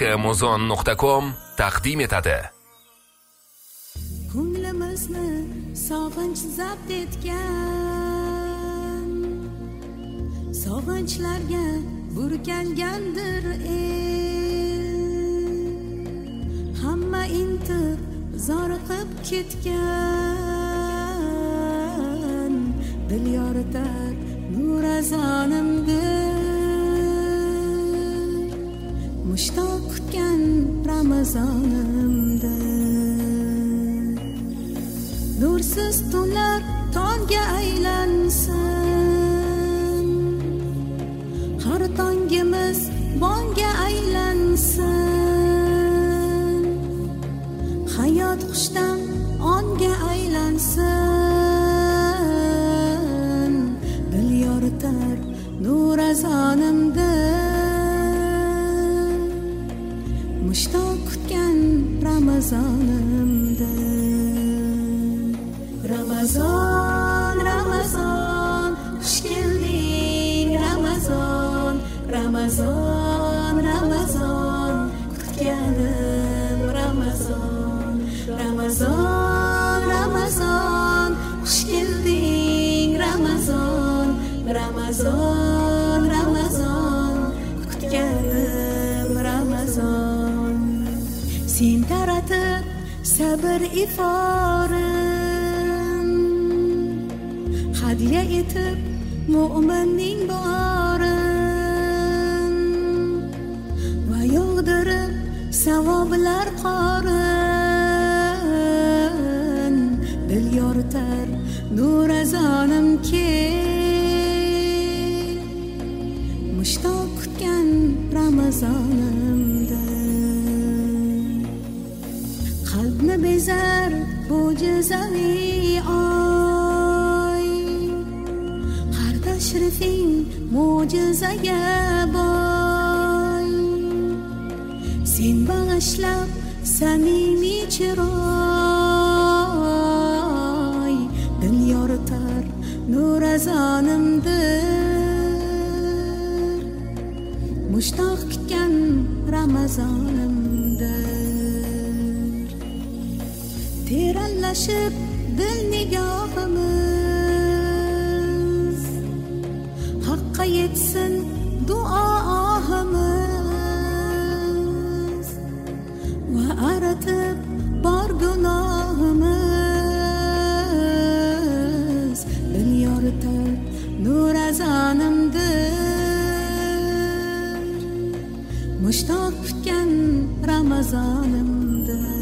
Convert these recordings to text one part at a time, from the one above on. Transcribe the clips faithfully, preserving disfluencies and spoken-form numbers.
amazon nuqta com taqdim etadi. Ko'nglimizni sog'inch zabt etgan, sog'inchlarga burkangandir el. Hamma intib zoriqib ketgan, dil yoritar nurazonimdir. Mushtoq kutgan Ramazonimdir. Nursiz tunlar tongga aylansin, har tongimiz bongga aylansin. Hayot xushdan onga aylansin, dil yoritar nurazonimdir. Mushtoq kutgan Ramazonimdir. Ramazon, Ramazon, xush kelding Ramazon. Ramazon, Ramazon, kutganim Ramazon. Ramazon, Ramazon, xush kelding Ramazon. Ramazon, Ramazon, kutganim Ramazon. Sen taratib sabr iforin, hadya etib mu'minning borin, va yog'dirib savoblar qorin. Dil yoritar nurazonim kel, mushtoq kutgan Ramazonimdir. Qalbni bezar bu jizavi oy, har tashrifing mo'jizaga boy. Sen bag'ishlab samimiy chiroy, dil yoritar nurazonimdir. Mushtoq kutgan Ramazonimdir. Teranlashib dil nigohimiz, haqqa yetsin duo ohimiz, va aratib bor gunohimiz. Dil yoritar nurazonimdir. Mushtoq kutgan Ramazonimdir.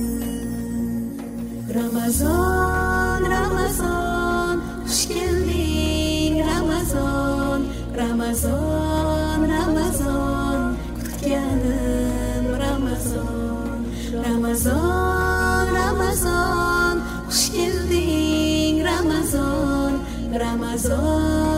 Ramazon, Ramazon, xush kelding Ramazon. Ramazon, Ramazon, kutganim Ramazon. Ramazon, Ramazon, xush kelding Ramazon. Ramazon